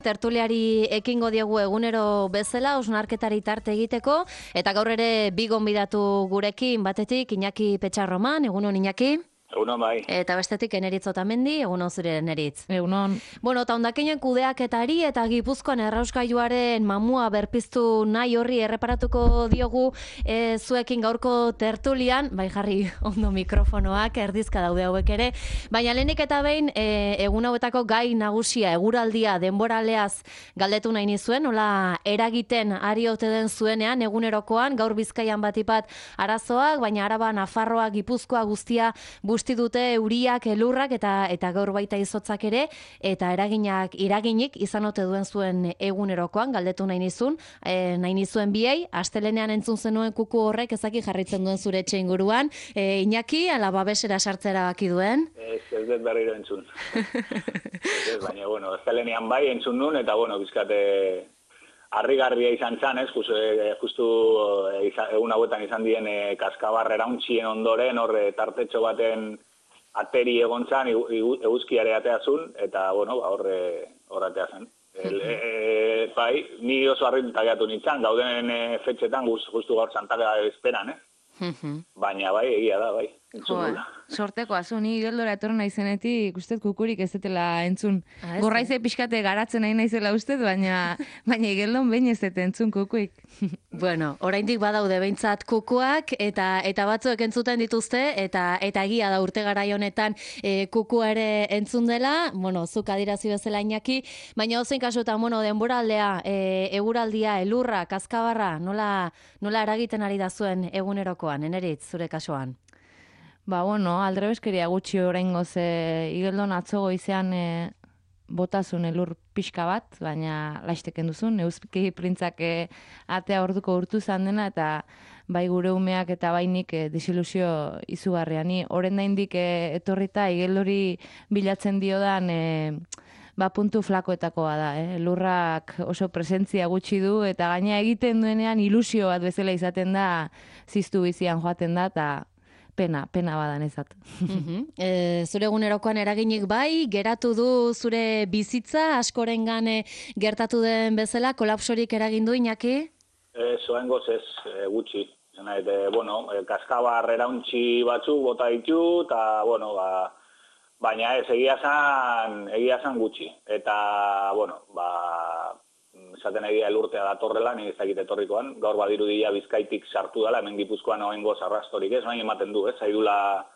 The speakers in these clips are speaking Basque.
Tertuliari ekingo diegu egunero bezala, osnarketari tarte egiteko, eta gaur ere bi gonbidatu gurekin, batetik Iñaki Petxarroman, egunon Iñaki. Egunon bai. Eta bestetik Eneritz Otamendi, egunon zure Eneritz. Egunon. Bueno, eta ondakinen kudeaketari eta Gipuzkoan errauskailuaren mamua berpiztu nahi horri erreparatuko diogu zuekin gaurko tertulian, bai jarri ondo mikrofonoak, erdizka daude hauek ere, baina lehenik eta behin egun hauetako gai nagusia, eguraldia, denboraleaz galdetu nahi nizuen, nola eragiten ari ote den zuenean, egunerokoan, gaur Bizkaian batipat arazoak, baina Araba, Nafarroa, Gipuzkoa guztia busti dute euriak, elurrak eta gaur baita izotzak ere, eta iraginik izan ote duen zuen egunerokoan, galdetu nahi nizuen biei, astelenean entzun zenuen kuku horrek ezaki jarritzen duen zure etxe inguruan, Iñaki, ala babesera sartzera baki duen? Ez dut berriro entzun. Baina, bueno, astelenean bai entzun nun, eta, bueno, bizkate harrigarria izan zan, justu egun hauetan izan dien kaskabarrera untxien ondoren, horre tartetxo baten ateri egon zan, eguzkiare ateazun, eta, bueno, horre atea zen. Bai, ni oso harrituta gehiatu nintzen, gauden fetxetan justu gaur Santaga esperan, baina bai, egia da, bai. Sorteko azu, ni Igeldora etorri naizenetik ustez kukurik ez dutela entzun. Gorraize pixkate garatzen nahi naizela ustez, baina Igeldon behin ez dut entzun kukuik. Bueno, oraindik badaude behintzat kukuak, eta batzuek entzuten dituzte, eta egia da urte garai honetan kukua ere entzun dela, bueno, zuk adirazi bezala Iñaki, baina ozein kasutan, bueno, denboraldea, eguraldia, elurra, kaskabarra, nola eragiten ari da zuen egunerokoan, Eneritz, zure kasuan? Ba, bueno, aldrebeskeria gutxi oraingoz Igeldon atzo goizean botazun elur pixka bat, baina laisteken duzun, Euski printzak atea orduko urtu zan dena, eta bai gure umeak eta bainik desilusio izugarria. Ni horren daindik etorrita Igeldori bilatzen diodan puntu flakoetakoa da. Elurrak oso presentzia gutxi du, eta gaina egiten duenean ilusio bat bezala izaten da, ziztu bizian joaten da, eta pena badan ezat. Zure egunerokoan eraginik bai, geratu du zure bizitza, askorengan gertatu den bezala, kolapsorik eragin du, Iñaki? Zoengoz ez gutxi. Bueno, kaskabar erauntxi batzuk bota ditu, eta, bueno, baina ez, egia zan gutxi. Eta, bueno, esaten egia elurtea datorrela, nire ezakit etorrikoan, gaur badirudia Bizkaitik sartu dela, hemen Gipuzkoan oengo zarrastorik ez, baina ematen du, zaidula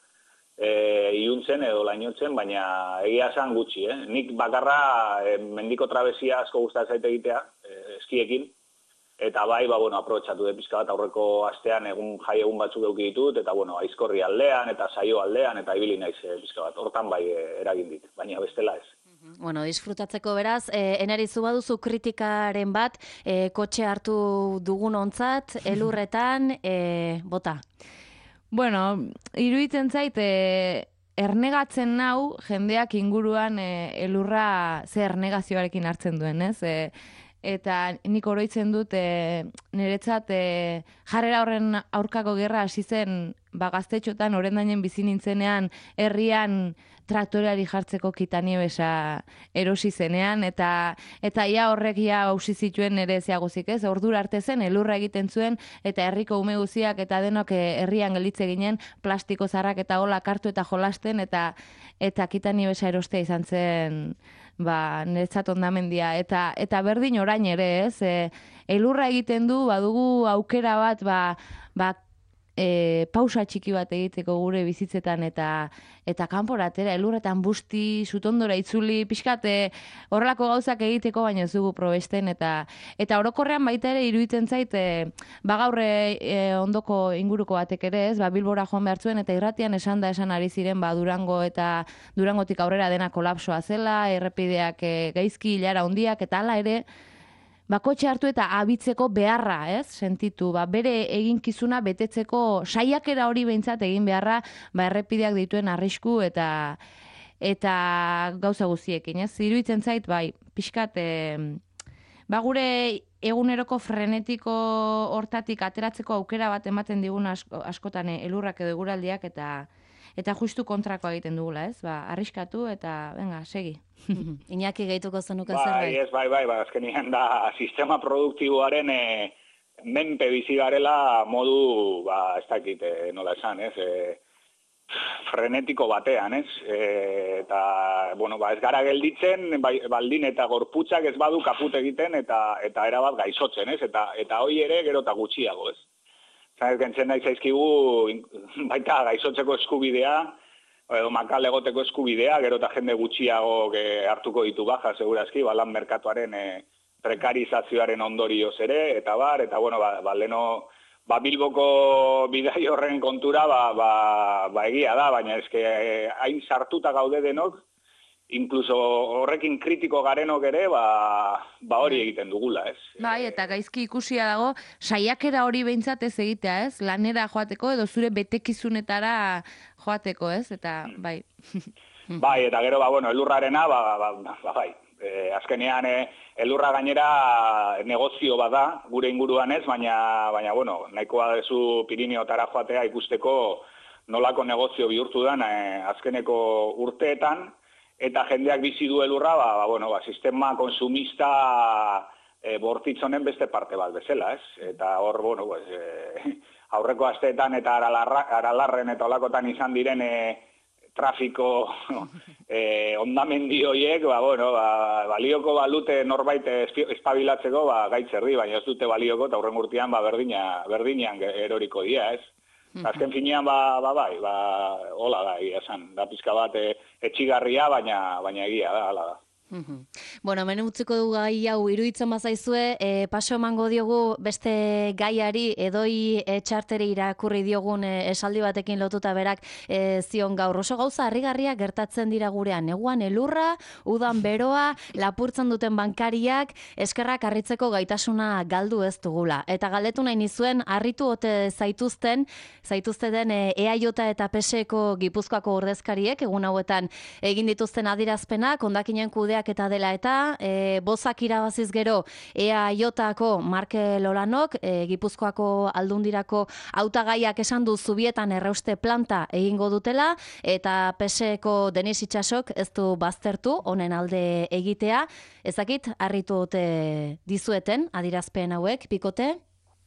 iuntzen edo lainotzen, baina egia zan gutxi, Nik bakarra mendiko trabesia asko gustatzen zait egitea, eskiekin, eta bai, bueno, aprobetxatu de pizka bat, aurreko astean jai egun batzuk eduki ditut, eta, bueno, Aizkorri aldean, eta Saio aldean, eta ibili naiz pizka bat, hortan bai eragin dit, baina bestela ez. Bueno, disfrutatzeko beraz, Enerizu baduzu kritikaren bat, kotxe hartu dugun ontzat, elurretan, bota. Bueno, iruditzen zait, ernegatzen nau, jendeak inguruan elurra ze ernegazioarekin hartzen duen, ez? Eta nik oroitzen dut, niretzat jarrera horren aurkako gerra hasi zen gaztetxotan, orendainen bizi nintzenean, herrian traktoreari jartzeko kitaniebesa erosi zenean, eta ia horrek ia hausi zituen ere zeaguzik, ez? Ordura arte zen, elurra egiten zuen, eta herriko ume guziak eta denok herrian gelitze ginen, plastiko zarrak eta hola kartu eta jolasten, eta kitaniebesa erostea izan zen, niretzat ondamendia, eta berdin orain ere, ez? Elurra egiten du, badugu aukera bat, pausa txiki bat egiteko gure bizitzetan, eta kanporatera, elurretan busti, zutondora itzuli, pixkate horrelako gauzak egiteko, baina ez dugu probesten, eta orokorrean baita ere iruditzen zait, gaurre ondoko inguruko batek ere, ez? Bilbora joan behar zuen, eta irratian esan ari ziren, Durango eta Durangotik aurrera dena kolapsoa zela, errepideak gaizki hilara handiak, eta hala ere, kotxe hartu eta abitzeko beharra, ez? Sentitu, bere eginkizuna betetzeko saiakera hori behintzat egin beharra, errepideak dituen arrisku eta gauza guztiekin, ez? Iruditzen zait, pixkat, gure eguneroko frenetiko hortatik ateratzeko aukera bat ematen digun askotan elurrak edo eguraldiak, eta justu kontrakoa egiten dugula, ez? Arriskatu eta, venga, segi. Iñaki gehituko zenuke zerbait? Bai, azkenean da sistema produktiboaren menpe bizi garela modu, ez dakit, nola esan, ez? Frenetiko batean, ez? Eta, ez gara gelditzen, baldin eta gorputzak ez badu kaput egiten eta erabat gaizotzen, ez? Eta hoi ere gero eta gutxiago, ez? Zanez, gentzen nahi zaizkigu, baita gaizotzeko eskubidea, edo makal egoteko eskubidea, gero eta jende gutxiago hartuko ditu baja, segurazki, lan merkatuaren prekarizazioaren ondorioz ere, eta leno, Bilboko bidai horren kontura, egia da, baina eske hain sartuta gaude denok, inkluso horrekin kritiko garenok ere, hori egiten dugula, ez? Bai, eta gaizki ikusia dago, saiakera hori behintzat ez egitea, ez? Lanera joateko edo zure betekizunetara joateko, ez? Eta, bai. Bai, eta gero, elurrarena, bai. Azkenean, elurra gainera negozio bada, gure inguruan ez, baina nahikoa dezu Pirineotara joatea ikusteko nolako negozio bihurtu den azkeneko urteetan, eta jendeak bizi du elurra, sistema konsumista bortitzonen beste parte bat bezala, ez? Eta hor, aurreko asteetan eta aralarren eta olakotan izan diren trafiko ondamendi horiek, balioko balute norbait espabilatzeko gaitzerdi, baina ez dute balioko eta hurren urtean berdinean eroriko dira, ez? Azken finean, hola da, egia esan, da pizka bat etxigarria, baina egia da, hala da. Hemen utziko du gai hau iruditzen bazaizue, paso emango diogu beste gaiari edoi txarteri irakurri diogun esaldi batekin lotuta berak zion gaur. Oso gauza harrigarria gertatzen dira gurean. Neguan elurra, udan beroa, lapurtzen duten bankariak, eskerrak harritzeko gaitasuna galdu ez dugula. Eta galdetu nahi nizuen, harritu ote zaituzten EAJ eta PSeko Gipuzkoako ordezkariek, egun hauetan egin dituzten adierazpenak, hondakinen kudeak eta dela eta bozak irabaziz gero EAJ-ako Markel Olanok, Gipuzkoako Aldundirako hautagaiak esan du Zubietan errauste planta egingo dutela, eta PSeko Denis Itxasok ez du baztertu honen alde egitea. Ezakit, harritu ote dizueten adierazpen hauek, Pikote?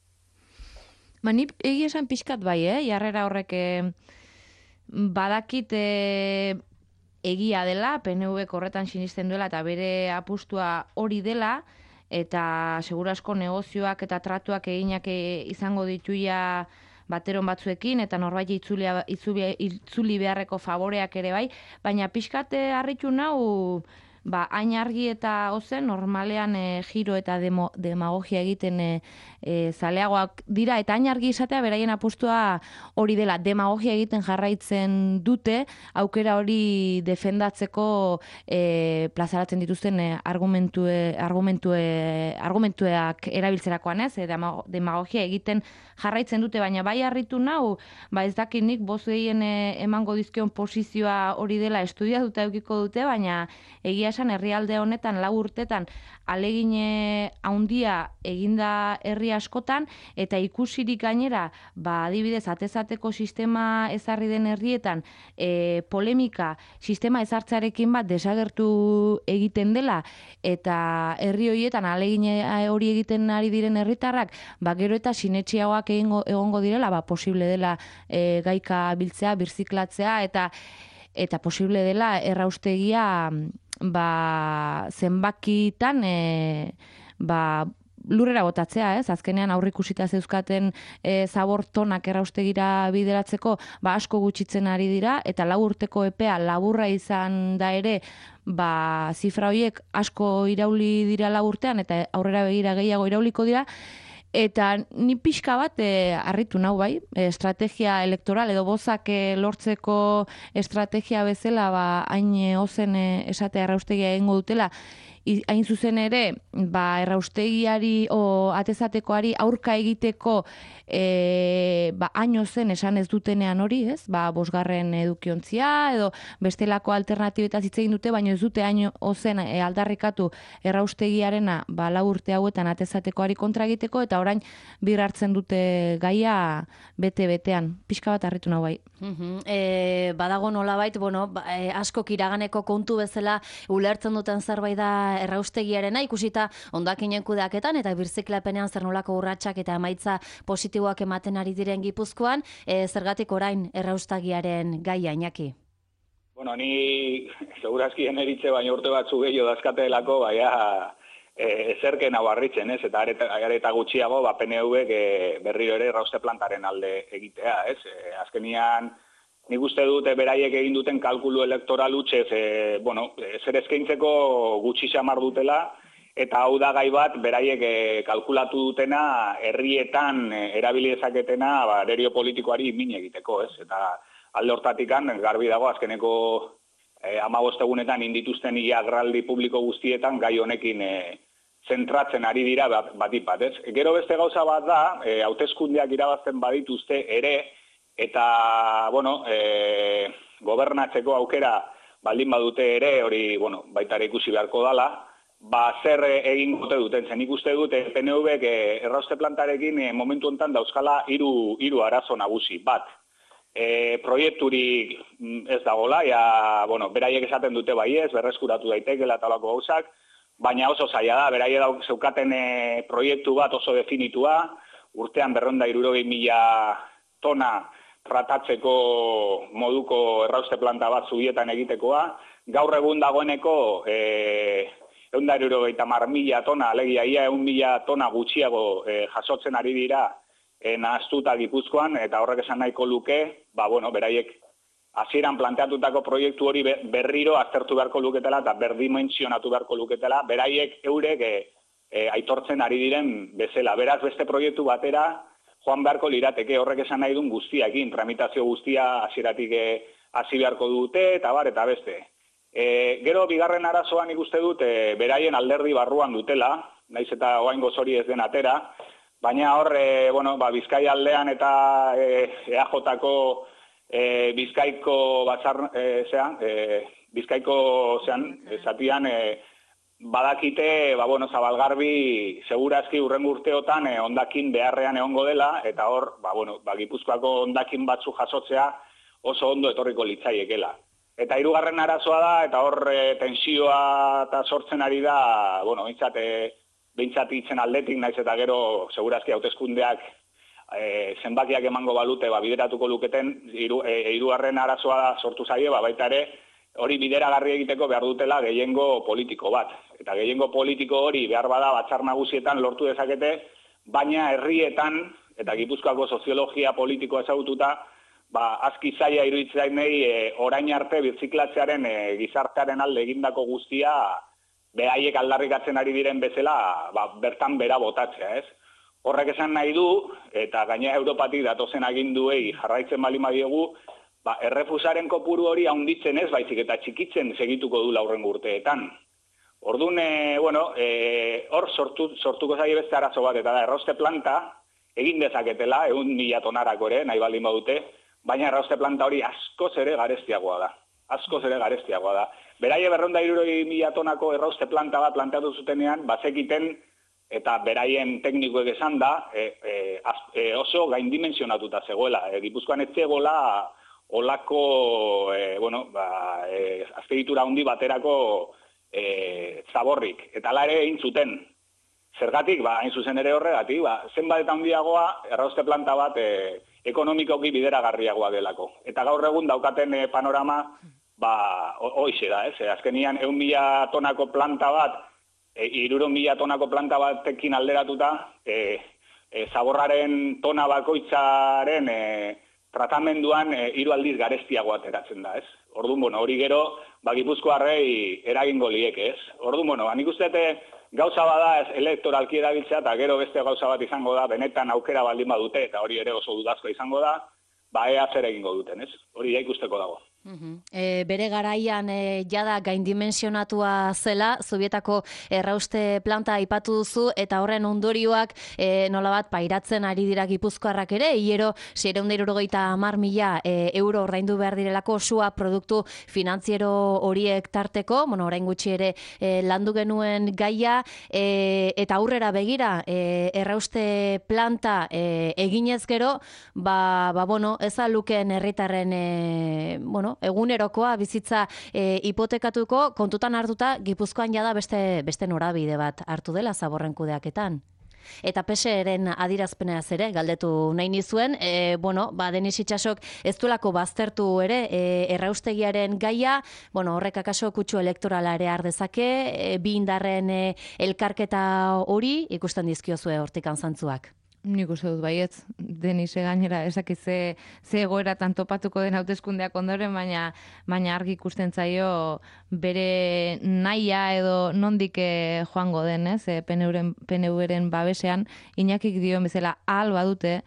Ni egia esan pixkat bai, jarrera horrek badakit egia dela, PNV-k horretan sinisten duela eta bere apustua hori dela, eta segurasko negozioak eta tratuak eginak izango dituia bateron batzuekin, eta norbait itzuli beharreko favoreak ere bai, baina pixkate harritu nau, hain argi eta ozen, normalean giro eta demagogia egiten zaleagoak dira, eta hain argi izatea beraien apustua hori dela, demagogia egiten jarraitzen dute, aukera hori defendatzeko plazaratzen dituzten argumentuak erabiltzerakoan ez, demagogia egiten jarraitzen dute, baina bai harritu nau, ez dakit nik boz gehien emango dizkion posizioa hori dela estudiatuta edukiko dute, baina egia esan herrialde honetan 4 urtetan alegin handia eginda herri askotan, eta ikusirik gainera, adibidez, atezateko sistema ezarri den herrietan, polemika sistema ezartzearekin bat desagertu egiten dela, eta herri horietan alegin hori egiten ari diren herritarrak, gero eta sinetxiagoak egongo direla, posible dela gaika biltzea, birziklatzea, eta posible dela erraustegia zenbakitan lurrera botatzea, ez? Azkenean aurrikusita zeuzkaten zabortonak erraustegira bideratzeko asko gutxitzen ari dira, eta 4 urteko epea laburra izan da ere, zifra horiek asko irauli dira 4 urtean, eta aurrera begira gehiago irauliko dira, eta ni pixka bat harritu nau bai, estrategia elektoral edo bozak lortzeko estrategia bezala hain ozen esatea erraustegia egingo dutela, hain zuzen ere, erraustegiari o atezatekoari aurka egiteko haino zen esan ez dutenean hori, ez? Bosgarren edukiontzia edo bestelako alternatibetaz hitz egin dute, baina ez dute haino zen aldarrikatu erraustegiarena 4 urte hauetan atezatekoari kontra egiteko, eta orain bir hartzen dute gaia bete-betean. Pixka bat harritu nahu bai. Badago nolabait, askok iraganeko kontu bezala ulertzen duten zerbait da erraustegiarena, ikusita hondakinen kudeaketan eta birziklapenean zer nolako urratsak eta emaitza positiboak ematen ari diren Gipuzkoan, zergatik orain erraustegiaren gaia, Iñaki? Ni segurazki eneritze baina urte batzu gehiago dazkatelako, ezerken hau harritzen, ez? Eta areta gutxiago, PNV berriro ere errauste plantaren alde egitea, ez? Azkenian, nik uste dute beraiek egin duten kalkulu elektoral utxez, zer eskaintzeko gutxi xamar dutela, eta hau da gai bat, beraiek kalkulatu dutena, herrietan erabili dezaketena, ererio politikoari min egiteko, ez? Eta alde hortatikan, garbi dago, azkeneko 15 egunetan indituzten agerraldi publiko guztietan gai honekin zentratzen ari dira batipat, ez? Gero beste gauza bat da, hauteskundeak irabazten badituzte ere, eta, gobernatzeko aukera baldin badute ere, hori, baita ere ikusi beharko dala, zer egin gote duten. Zen ikuste dute PNV errauste plantarekin momentu honetan dauzkala hiru arazo nagusi. Bat, proiekturik ez dagola, beraiek esaten dute baiez, berreskuratu daitekela eta olako gauzak, baina oso zaila da, beraiek zeukaten proiektu bat oso definitua, urtean 260.000 tona tratatzeko moduko errauste planta bat zubietan egitekoa, gaur egun dagoeneko 160.000 tona, alegia ia 1.000 tona gutxiago jasotzen ari dira nahaztuta Gipuzkoan, eta horrek esan nahiko luke, beraiek hasieran planteatutako proiektu hori berriro aztertu beharko luketela eta berdimentsionatu beharko luketela, beraiek eurek aitortzen ari diren bezala. Beraz, beste proiektu batera joan beharko lirateke, horrek esan nahi duen guztiakin, tramitazio guztia hasieratik hasi beharko dute, eta beste. Gero, bigarren arazoan ikuste dut, beraien alderdi barruan dutela, naiz eta oraingoz hori ez den atera, baina hor, Bizkaia aldean eta EAJ-ko Bizkaiko zatian badakite, Zabalgarbi segurazki hurrengo urteotan hondakin beharrean egongo dela, eta hor, Gipuzkoako hondakin batzu jasotzea oso ondo etorriko litzaiekela. Eta hirugarren arazoa da, eta hor tensioa eta sortzen ari da, behintzat hitzen aldetik, naiz eta gero segurazki hauteskundeak zenbakiak emango balute bideratuko luketen, hirugarren arazoa sortu zaie, baita ere hori bideragarri egiteko behar dutela gehiengo politiko bat. Eta gehiengo politiko hori behar bada batzar nagusietan lortu dezakete, baina herrietan, eta Gipuzkoako soziologia politikoa ezagututa, aski zaila iruditzen nahi orain arte birziklatzearen gizartearen alde egindako guztia behaiek aldarrikatzen ari diren bezala bertan bera botatzea, ez? Horrek esan nahi du, eta gaina Europatik datozen aginduei jarraitzen bali madiegu, errefusaren kopuru hori handitzen ez, baizik eta txikitzen segituko du aurrengo urteetan. Orduan, hor sortuko zaie beste arazo bat, eta da, errauste planta egin dezaketela, 1.000 tonarako ere, nahi baldin badute, baina errauste planta hori askoz ere garestiagoa da. Beraie 260.000 tonako errauste planta bat planteatu zutenean, bazekiten, eta beraien teknikoek esan da, oso gaindimensionatuta zegoela. Gipuzkoan ez zegoela olako, azpiegitura handi baterako zaborrik. Eta ala ere egin zuten. Zergatik, hain zuzen ere horregatik, zenbat eta handiagoa errauste planta bat ekonomikoki bideragarriagoa delako. Eta gaur egun daukaten panorama, hoize da, ez? Azkenian 1.000 tonako planta bat, 300.000 tonako planta batekin alderatuta, zaborraren tona bakoitzaren tratamenduan 3 aldiz garestiagoa ateratzen da, ez? Orduan, hori gero, Gipuzkoarrei eragingo lieke, ez? Orduan, nik uste gauza bada elektoralki erabiltzea, eta gero beste gauza bat izango da, benetan aukera baldin badute, eta hori ere oso dudazko izango da, ea zer egingo duten, ez? Hori ikusteko dago. Bere garaian jada gaindimensionatua zela, Zubietako errauste planta aipatu duzu, eta horren ondorioak nolabat pairatzen ari dira gipuzkoarrak ere, hilero 670.000 euro ordaindu behar direlako sua produktu finantziero horiek tarteko, orain gutxi ere landu genuen gaia, eta aurrera begira, errauste planta eginez gero, ez alukeen herritarren, egunerokoa bizitza hipotekatuko, kontutan hartuta Gipuzkoan jada beste norabide bat hartu dela Zaborren kudeaketan. Eta PSeren adirazpenaz ere galdetu nahi nizuen, Denis Itsasok ez duelako baztertu ere erraustegiaren gaia, horrek akaso kutsu elektorala ere har dezake, bi indarren elkarketa hori ikusten dizkiozue hortikan zantzuak. Nik uste dut baietz, Denise gainera esakiz ze egoeratan topatuko den hauteskundeak ondoren, baina argi ikusten zaio bere nahia edo nondik joango den, PNV-ren babesean, Iñakik dioen bezala ahal badute,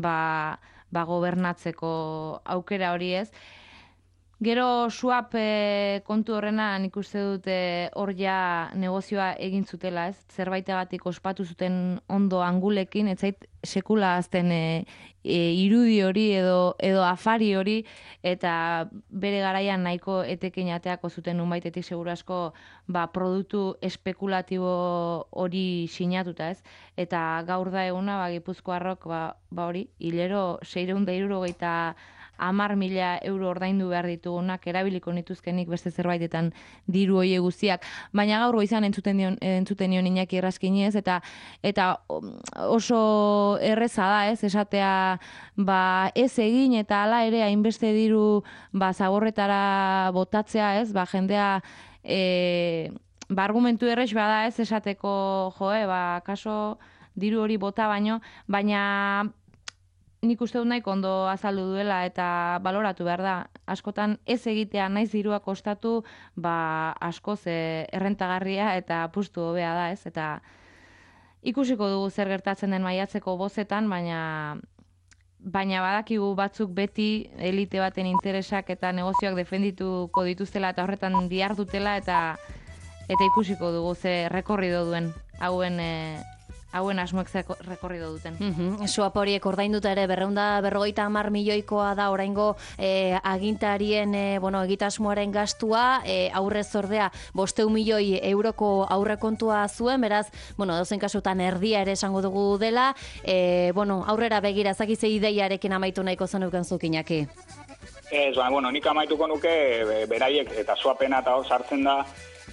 gobernatzeko aukera hori ez. Gero swap kontu horrena nik uste dute hor ja negozioa egin zutela, ez? Zerbaitegatik ospatu zuten ondo angulekin, ez zait sekula azten irudi hori edo afari hori, eta bere garaian nahiko etekin ateako zuten unbaitetik seguru asko produktu espekulatibo hori sinatuta, ez? Eta gaur da eguna, Gipuzkoarrok hori, hilero 670.000 euro ordaindu behar ditugunak, erabiliko nituzkenik beste zerbaitetan diru hoie guztiak. Baina gaur goizan entzuten nion Iñaki Erraskinez, eta oso erreza da, ez, esatea ez egin eta hala ere hainbeste diru Zaborretara botatzea, ez, jendea argumentu errex bada, ez, esateko kaso diru hori bota baina nik uste dut nahiko ondo azaldu duela eta baloratu behar da. Askotan ez egitea naiz dirua kostatu, askoz errentagarria eta pustu hobea da, ez? Eta ikusiko dugu zer gertatzen den maiatzeko bozetan, baina badakigu batzuk beti elite baten interesak eta negozioak defendituko dituztela eta horretan dihardutela eta ikusiko dugu ze rekorrido duen hauen asmoek rekorrido duten. Suap horiek ordainduta ere 250 milioikoa da oraingo agintarien egitasmoaren gastua, aurrez ordea 500 milioi euroko aurrekontua zuen, beraz, dozen kasutan erdia ere esango dugu dela, aurrera begira, ezakize ideiarekin amaitu nahiko zenuken zuk, Iñaki. Ez, nik amaituko nuke beraiek eta suapena eta hor sartzen da,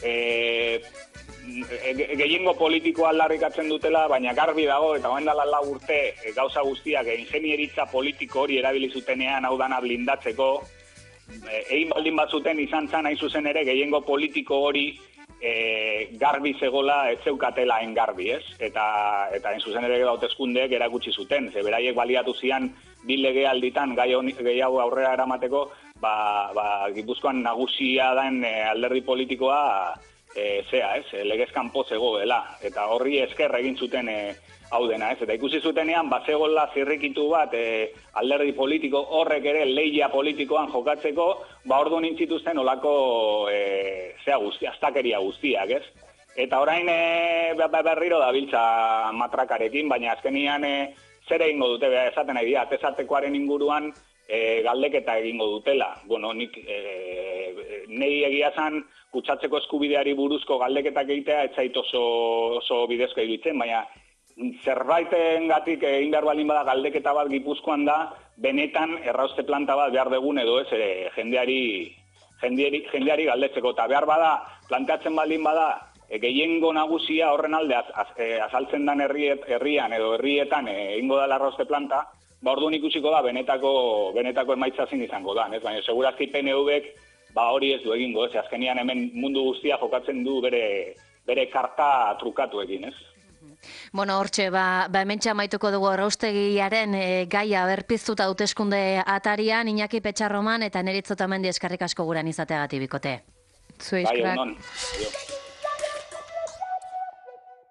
gehiengo politikoa aldarrikatzen dutela, baina garbi dago, eta hoen dala 4 urte gauza guztiak ingenieritza politiko hori erabili zutenean hau dana blindatzeko, egin baldin bat zuten izan zan hain zuzen ere gehiengo politiko hori garbi zegola ez zeukatela garbi, ez? Eta hain zuzen ere hauteskundeek erakutsi zuten, ze beraiek baliatu zian bi legealditan gehiago aurrera eramateko, Gipuzkoan nagusia den alderdi politikoa legez kanpo zegoela, eta horri esker egin zuten hau dena, ez? Eta ikusi zutenean, zegoela zirrikitu bat alderdi politiko horrek ere lehia politikoan jokatzeko, ordu nintzituzten olako astakeria guztiak, ez? Eta orain berriro dabiltza matrakarekin, baina azkenian zer egingo dute, esaten nahi dira, tesatekoaren inguruan galdeketa egingo dutela. Nik nei egia zan kutsatzeko eskubideari buruzko galdeketak egitea ez zait oso bidezko iruditzen, baina zerbaitengatik egin behar baldin bada galdeketa bat Gipuzkoan da, benetan errauste planta bat behar dugun edo ez ere jendeari galdetzeko, eta behar bada planteatzen baldin bada gehiengo nagusia horren alde azaltzen den herrian edo herrietan egingo da errauste planta, orduan ikusiko da benetako emaitza zein izango da, baina segurazki PNV-ek hori ez du egingo, ez, azkenian hemen mundu guztia jokatzen du bere karta trukatu egin, ez? Hortxe, hementxe amaituko dugu erraustegiaren gaia berpiztuta hauteskunde atarian, Iñaki Petxarroman eta Neritz Otamendi eskerrik asko guran izateagatik bikote. Zuei eskerrak.